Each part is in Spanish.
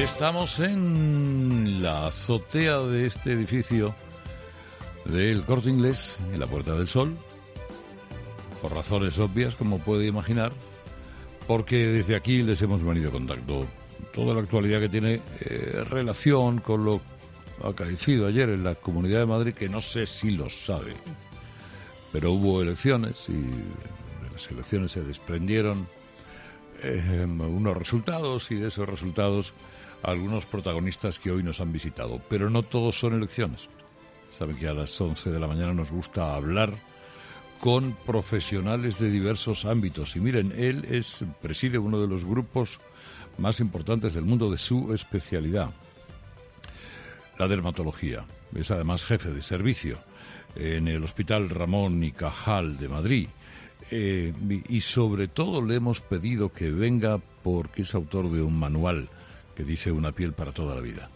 Estamos en la azotea de este edificio del Corte Inglés, en la Puerta del Sol, por razones obvias, como puede imaginar, porque desde aquí les hemos venido a contacto toda la actualidad que tiene relación con lo acaecido ayer en la Comunidad de Madrid, que no sé si lo sabe, pero hubo elecciones y de las elecciones se desprendieron unos resultados, y de esos resultados algunos protagonistas que hoy nos han visitado. Pero no todos son elecciones. Saben que a las 11 de la mañana nos gusta hablar con profesionales de diversos ámbitos. Y miren, él preside uno de los grupos más importantes del mundo de su especialidad, la dermatología. Es además jefe de servicio en el Hospital Ramón y Cajal de Madrid. Y sobre todo le hemos pedido que venga porque es autor de un manual que dice una piel para toda la vida.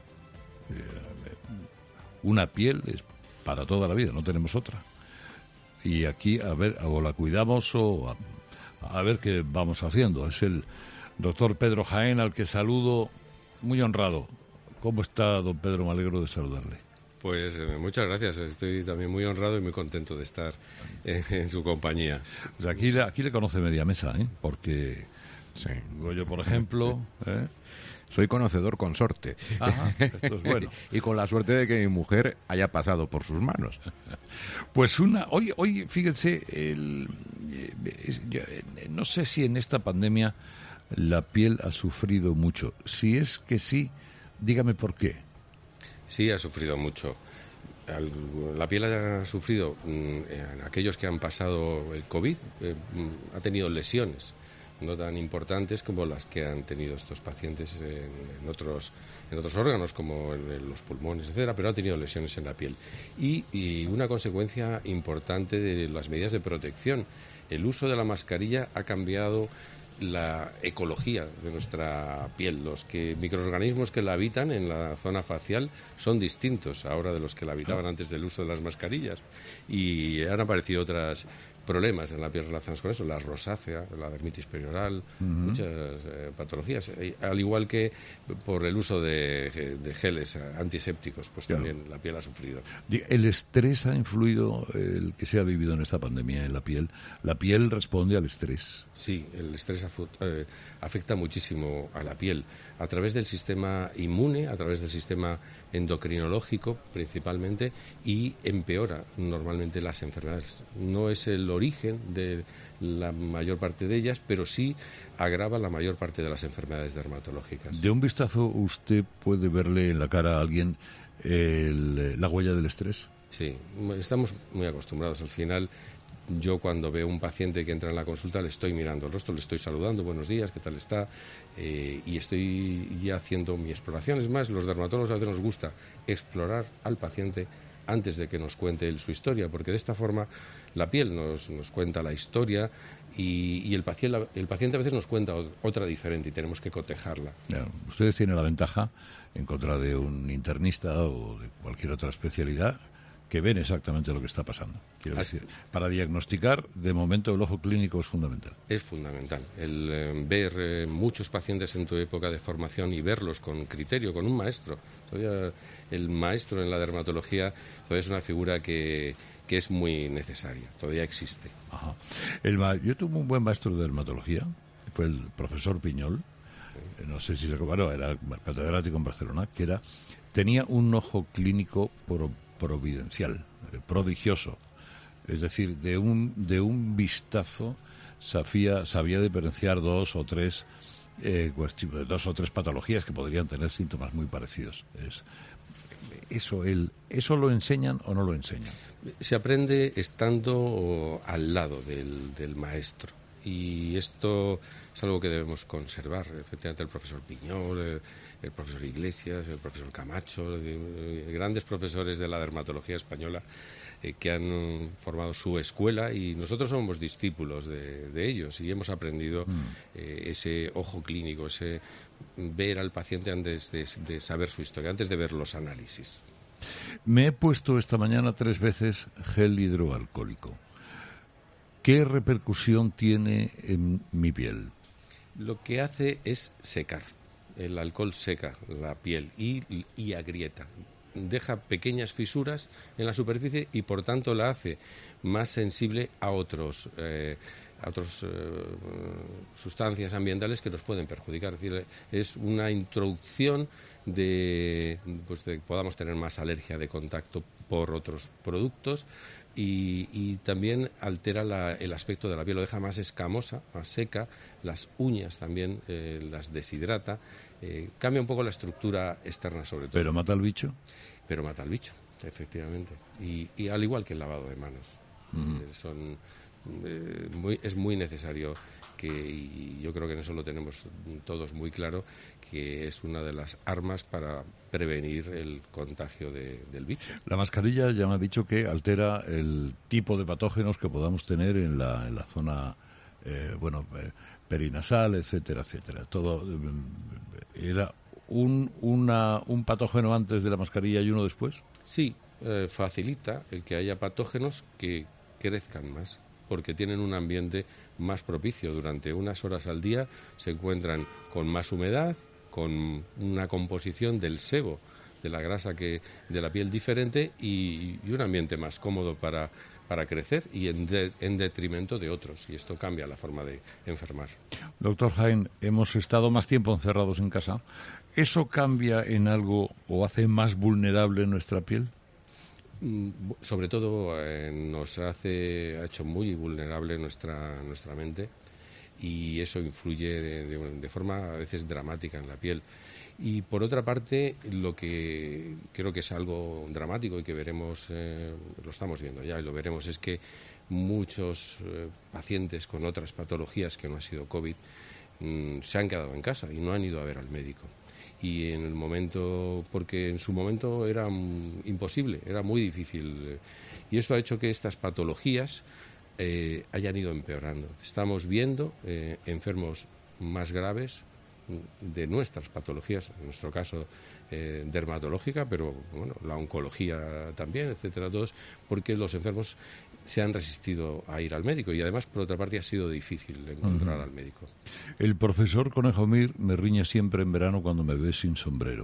Una piel es para toda la vida, no tenemos otra. Y aquí, a ver, o la cuidamos o a ver qué vamos haciendo. Es el doctor Pedro Jaén, al que saludo muy honrado. ¿Cómo está, don Pedro? Me alegro de saludarle. Pues muchas gracias, estoy también muy honrado y muy contento de estar en su compañía. Pues aquí le conoce media mesa, porque sí. Yo, por ejemplo, soy conocedor consorte. Ajá, esto es bueno. Y con la suerte de que mi mujer haya pasado por sus manos. Pues hoy fíjense, no sé si en esta pandemia la piel ha sufrido mucho. Si es que sí, dígame por qué. Sí, ha sufrido mucho. La piel ha sufrido, aquellos que han pasado el COVID, ha tenido lesiones, no tan importantes como las que han tenido estos pacientes en otros órganos, como en los pulmones, etcétera, pero ha tenido lesiones en la piel. Y una consecuencia importante de las medidas de protección. El uso de la mascarilla ha cambiado la ecología de nuestra piel. Los microorganismos que la habitan en la zona facial son distintos ahora de los que la habitaban antes del uso de las mascarillas, y han aparecido otros problemas en la piel relacionados con eso, la rosácea, la dermitis perioral, muchas patologías, al igual que por el uso de geles antisépticos, pues también la piel ha sufrido. ¿El estrés ha influido el que se ha vivido en esta pandemia en la piel? ¿La piel responde al estrés? Sí, el estrés afecta muchísimo a la piel, a través del sistema inmune, a través del sistema endocrinológico principalmente, y empeora normalmente las enfermedades. No es el origen de la mayor parte de ellas, pero sí agrava la mayor parte de las enfermedades dermatológicas. De un vistazo, ¿usted puede verle en la cara a alguien la huella del estrés? Sí, estamos muy acostumbrados. Al final, yo cuando veo un paciente que entra en la consulta le estoy mirando el rostro, le estoy saludando, buenos días, ¿qué tal está? Y estoy ya haciendo mi exploración. Es más, los dermatólogos a veces nos gusta explorar al paciente antes de que nos cuente su historia, porque de esta forma la piel nos cuenta la historia y el paciente a veces nos cuenta otra diferente y tenemos que cotejarla. Ustedes tienen la ventaja, en contra de un internista o de cualquier otra especialidad, que ven exactamente lo que está pasando. Quiero decir, para diagnosticar, de momento el ojo clínico es fundamental. Es fundamental. El ver muchos pacientes en tu época de formación y verlos con criterio, con un maestro. Todavía el maestro en la dermatología todavía es una figura que es muy necesaria, todavía existe. Ajá. Yo tuve un buen maestro de dermatología, fue el profesor Piñol, no sé si se recuerda, era catedrático en Barcelona, tenía un ojo clínico providencial, prodigioso. Es decir, de un vistazo sabía diferenciar dos o tres patologías que podrían tener síntomas muy parecidos. ¿Eso lo enseñan o no lo enseñan? Se aprende estando al lado del maestro. Y esto es algo que debemos conservar. Efectivamente, el profesor Piñol, el profesor Iglesias, el profesor Camacho, grandes profesores de la dermatología española que han formado su escuela, y nosotros somos discípulos de ellos y hemos aprendido ese ojo clínico, ese ver al paciente antes de saber su historia, antes de ver los análisis. Me he puesto esta mañana 3 veces gel hidroalcohólico. ¿Qué repercusión tiene en mi piel? Lo que hace es secar. el alcohol seca la piel y agrieta. Deja pequeñas fisuras en la superficie y por tanto la hace más sensible a otras sustancias ambientales que nos pueden perjudicar. Es decir, es una introducción de que podamos tener más alergia de contacto por otros productos y también altera el aspecto de la piel, lo deja más escamosa, más seca, las uñas también las deshidrata, cambia un poco la estructura externa sobre todo. ¿Pero mata al bicho? Pero mata al bicho, efectivamente, y al igual que el lavado de manos. Es muy necesario y yo creo que en eso lo tenemos todos muy claro, que es una de las armas para prevenir el contagio del bicho. La mascarilla ya me ha dicho que altera el tipo de patógenos que podamos tener en la zona perinasal, etcétera, etcétera. Todo era un patógeno antes de la mascarilla y uno después. Sí, facilita el que haya patógenos que crezcan más, porque tienen un ambiente más propicio. Durante unas horas al día se encuentran con más humedad, con una composición del sebo, de la grasa de la piel diferente y un ambiente más cómodo para crecer y en detrimento de otros. Y esto cambia la forma de enfermar. Doctor Jaén, hemos estado más tiempo encerrados en casa. ¿Eso cambia en algo o hace más vulnerable nuestra piel? Sobre todo ha hecho muy vulnerable nuestra mente y eso influye de forma a veces dramática en la piel. Y por otra parte, lo que creo que es algo dramático y que veremos, lo estamos viendo ya y lo veremos, es que muchos pacientes con otras patologías que no ha sido COVID se han quedado en casa y no han ido a ver al médico. Y porque en su momento era imposible, era muy difícil. Y eso ha hecho que estas patologías hayan ido empeorando. Estamos viendo enfermos más graves de nuestras patologías, en nuestro caso dermatológica, pero bueno, la oncología también, etcétera, todos, porque los enfermos se han resistido a ir al médico y además, por otra parte, ha sido difícil encontrar al médico. El profesor Conejo Mir me riñe siempre en verano cuando me ve sin sombrero.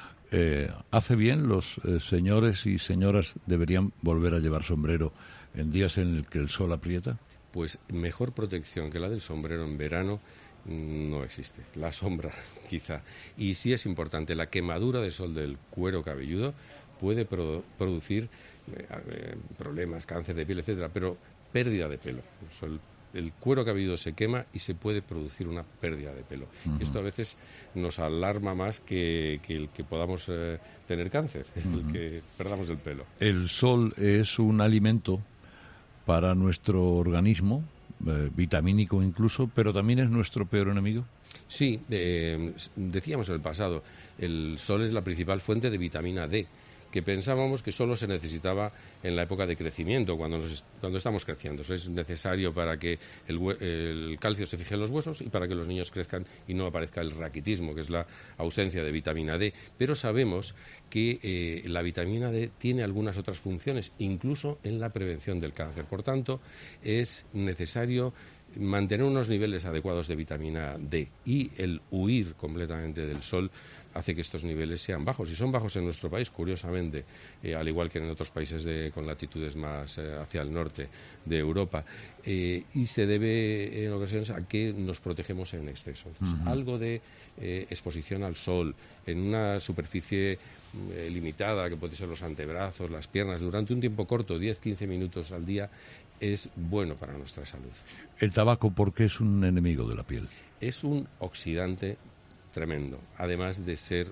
¿Hace bien? ¿Los señores y señoras deberían volver a llevar sombrero en días en el que el sol aprieta? Pues mejor protección que la del sombrero en verano no existe. La sombra, quizá. Y sí es importante, la quemadura de sol del cuero cabelludo puede producir problemas, cáncer de piel, etcétera, pero pérdida de pelo. O sea, el cuero cabelludo se quema y se puede producir una pérdida de pelo. Y esto a veces nos alarma más que el que podamos tener cáncer, el que perdamos el pelo. El sol es un alimento para nuestro organismo, vitamínico incluso, pero también es nuestro peor enemigo. Sí, decíamos en el pasado, el sol es la principal fuente de vitamina D, que pensábamos que solo se necesitaba en la época de crecimiento, cuando estamos creciendo. Eso es necesario para que el calcio se fije en los huesos y para que los niños crezcan y no aparezca el raquitismo, que es la ausencia de vitamina D. Pero sabemos que la vitamina D tiene algunas otras funciones, incluso en la prevención del cáncer. Por tanto, es necesario mantener unos niveles adecuados de vitamina D y el huir completamente del sol hace que estos niveles sean bajos. Y son bajos en nuestro país, curiosamente, al igual que en otros países con latitudes más hacia el norte de Europa. Y se debe, en ocasiones, a que nos protegemos en exceso. Entonces, algo de exposición al sol en una superficie limitada, que puede ser los antebrazos, las piernas, durante un tiempo corto, 10-15 minutos al día, es bueno para nuestra salud. ¿El tabaco por qué es un enemigo de la piel? Es un oxidante tremendo, además de ser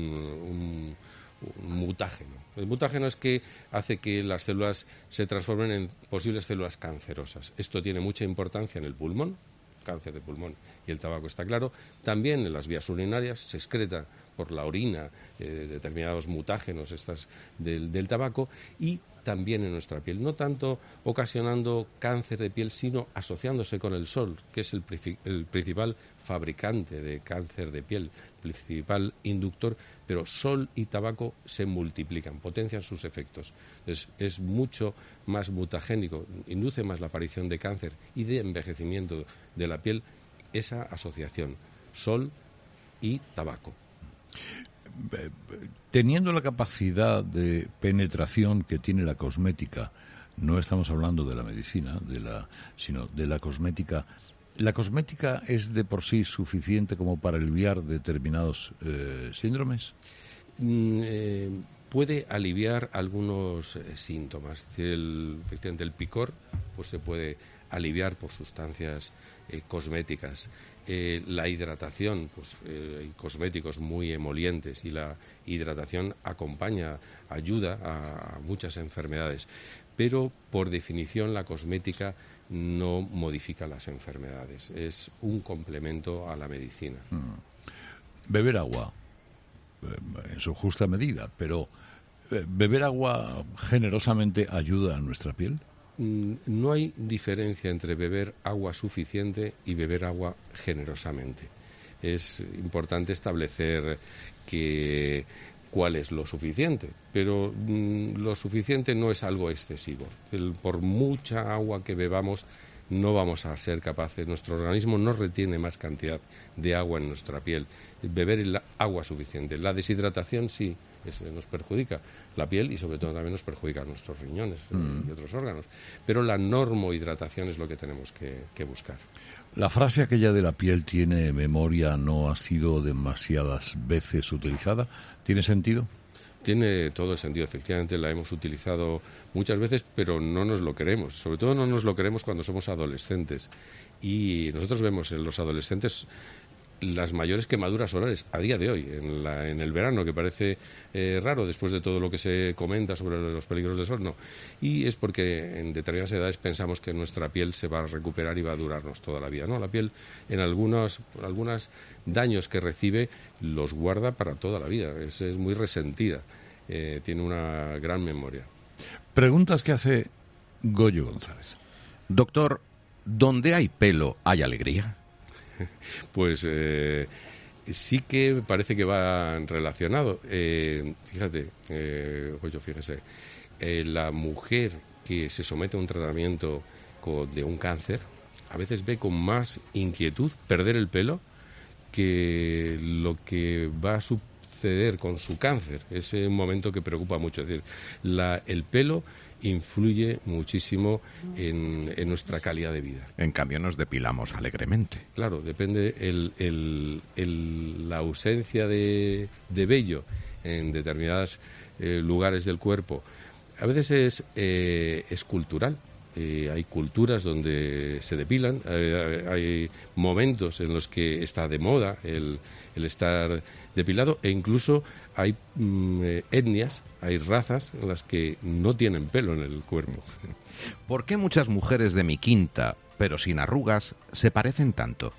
un mutágeno. El mutágeno es que hace que las células se transformen en posibles células cancerosas. Esto tiene mucha importancia en el pulmón, cáncer de pulmón, y el tabaco está claro. También en las vías urinarias se excreta por la orina determinados mutágenos del tabaco, y también en nuestra piel, no tanto ocasionando cáncer de piel, sino asociándose con el sol, que es el principal fabricante de cáncer de piel, principal inductor, pero sol y tabaco se multiplican, potencian sus efectos. Entonces, es mucho más mutagénico, induce más la aparición de cáncer y de envejecimiento de la piel, esa asociación sol y tabaco. Teniendo la capacidad de penetración que tiene la cosmética, no estamos hablando de la medicina, sino de la cosmética. ¿La cosmética es de por sí suficiente como para aliviar determinados síndromes? Puede aliviar algunos síntomas. Efectivamente, el picor pues se puede aliviar por sustancias cosméticas. La hidratación, pues hay cosméticos muy emolientes y la hidratación ayuda a muchas enfermedades. Pero, por definición, la cosmética no modifica las enfermedades. Es un complemento a la medicina. Beber agua, en su justa medida, pero ¿beber agua generosamente ayuda a nuestra piel? No hay diferencia entre beber agua suficiente y beber agua generosamente. Es importante establecer cuál es lo suficiente, pero lo suficiente no es algo excesivo. Por mucha agua que bebamos, no vamos a ser capaces, nuestro organismo no retiene más cantidad de agua en nuestra piel. Beber el agua suficiente. La deshidratación sí nos perjudica la piel y sobre todo también nos perjudica nuestros riñones y otros órganos. Pero la normohidratación es lo que tenemos que buscar. La frase aquella de la piel tiene memoria no ha sido demasiadas veces utilizada. ¿Tiene sentido? Tiene todo el sentido. Efectivamente la hemos utilizado muchas veces, pero no nos lo queremos. Sobre todo no nos lo queremos cuando somos adolescentes. Y nosotros vemos en los adolescentes las mayores quemaduras solares a día de hoy, en el verano, que parece raro después de todo lo que se comenta sobre los peligros del sol, no. Y es porque en determinadas edades pensamos que nuestra piel se va a recuperar y va a durarnos toda la vida. No, la piel en algunos daños que recibe los guarda para toda la vida, es muy resentida, tiene una gran memoria. Preguntas que hace Goyo González. Doctor, ¿dónde hay pelo hay alegría? Pues sí que parece que va relacionado. Fíjate, fíjese, la mujer que se somete a un tratamiento de un cáncer a veces ve con más inquietud perder el pelo que lo que va a suceder con su cáncer. Es un momento que preocupa mucho. Es decir, el pelo influye muchísimo en nuestra calidad de vida. En cambio nos depilamos alegremente. Claro, depende la ausencia de vello en determinados lugares del cuerpo. A veces es cultural. Hay culturas donde se depilan, hay momentos en los que está de moda el estar depilado, e incluso hay etnias, hay razas en las que no tienen pelo en el cuerpo. ¿Por qué muchas mujeres de mi quinta, pero sin arrugas, se parecen tanto?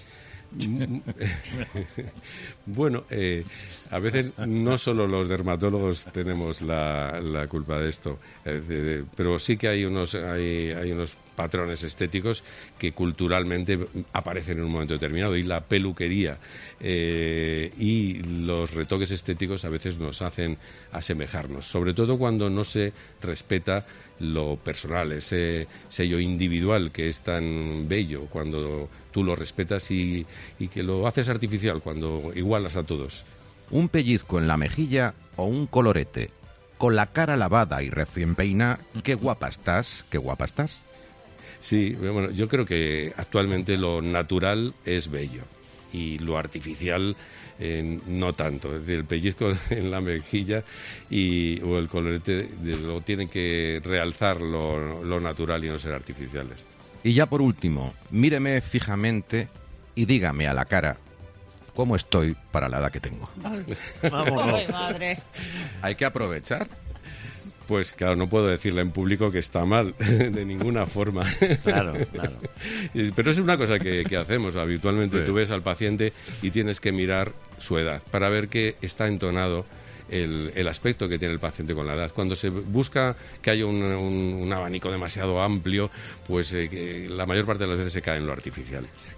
Bueno, a veces no solo los dermatólogos tenemos la culpa de esto, pero sí que hay unos patrones estéticos que culturalmente aparecen en un momento determinado, y la peluquería y los retoques estéticos a veces nos hacen asemejarnos, sobre todo cuando no se respeta lo personal, ese sello individual que es tan bello, cuando tú lo respetas y que lo haces artificial, cuando igualas a todos. Un pellizco en la mejilla o un colorete, con la cara lavada y recién peinada, qué guapa estás, qué guapa estás. Sí, bueno, yo creo que actualmente lo natural es bello y lo artificial no tanto. Es decir, el pellizco en la mejilla o el colorete lo tienen que realzar lo natural y no ser artificiales. Y ya por último, míreme fijamente y dígame a la cara cómo estoy para la edad que tengo. Vamos, madre. Hay que aprovechar. Pues claro, no puedo decirle en público que está mal, de ninguna forma. Claro. Pero es una cosa que hacemos habitualmente. Sí. Tú ves al paciente y tienes que mirar su edad para ver que está entonado el aspecto que tiene el paciente con la edad. Cuando se busca que haya un abanico demasiado amplio, pues la mayor parte de las veces se cae en lo artificial.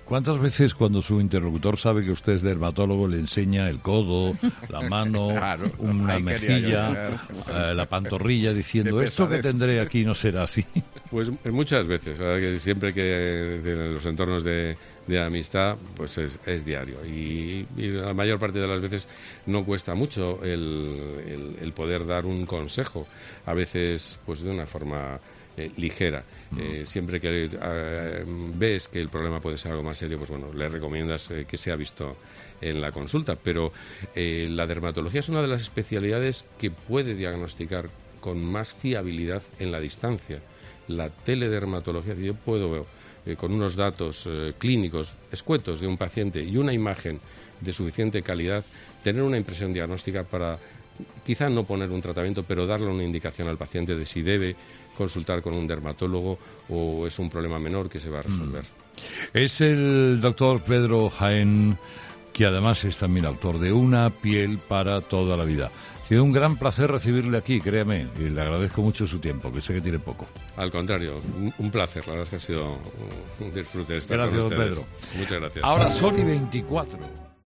¿Cuántas veces cuando su interlocutor sabe que usted es dermatólogo le enseña el codo, la mano, Claro, una ahí quería yo mejilla, la pantorrilla, diciendo Qué esto que pesadez. tendré aquí no será así? Pues muchas veces, la verdad que siempre que en los entornos de amistad, pues es diario. Y la mayor parte de las veces no cuesta mucho el poder dar un consejo, a veces pues de una forma ligera. Siempre que ves que el problema puede ser algo más serio, pues bueno, le recomiendas que sea visto en la consulta. Pero la dermatología es una de las especialidades que puede diagnosticar con más fiabilidad en la distancia. La teledermatología, yo puedo con unos datos clínicos escuetos de un paciente y una imagen de suficiente calidad, tener una impresión diagnóstica para quizá no poner un tratamiento, pero darle una indicación al paciente de si debe consultar con un dermatólogo o es un problema menor que se va a resolver. Es el doctor Pedro Jaén, que además es también autor de Una piel para toda la vida. Ha sido un gran placer recibirle aquí, créame, y le agradezco mucho su tiempo, que sé que tiene poco. Al contrario, un placer, la verdad es que ha sido un disfrute estar Gracias, con ustedes. Pedro. Muchas gracias. Ahora son y 24.